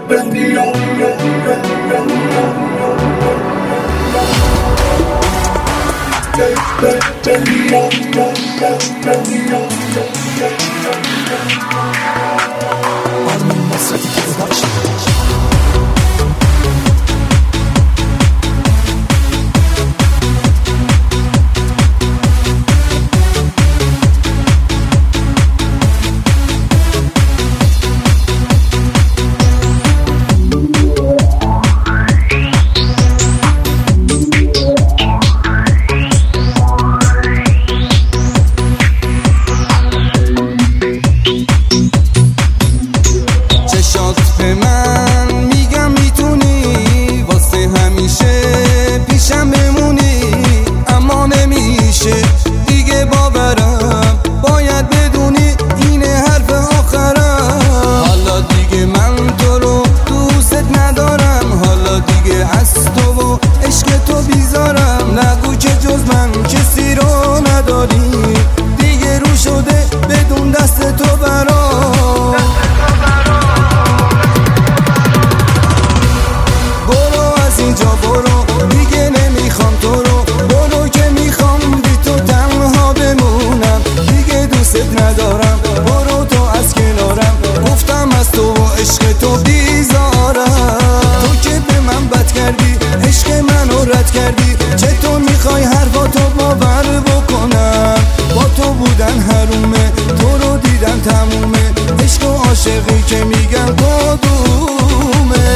چطور میخوای حرفاتو باور بکنم؟ با تو بودن حرومه، تو رو دیدن تمومه. عشق و عاشقی که میگن کدومه؟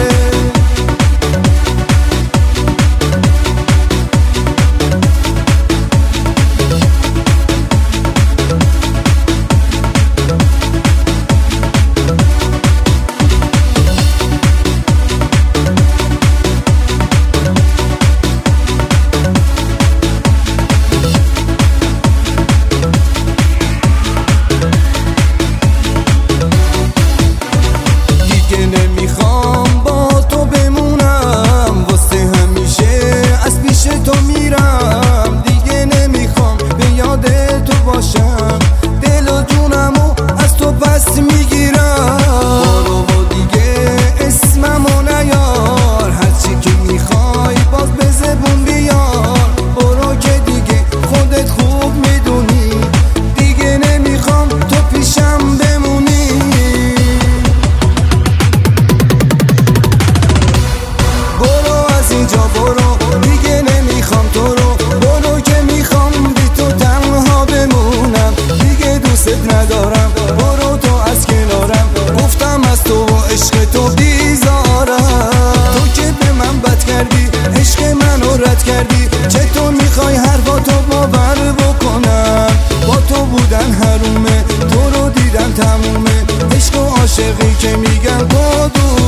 ندارم، برو تو از کنارم. گفتم از تو و عشق تو بیزارم. تو که به من بد کردی، عشق منو رد کردی. چطور میخوای حرفاتو باور بکنم؟ با تو بودن حرومه، تو رو دیدن تمومه. عشق و عاشقی که میگن کدوم؟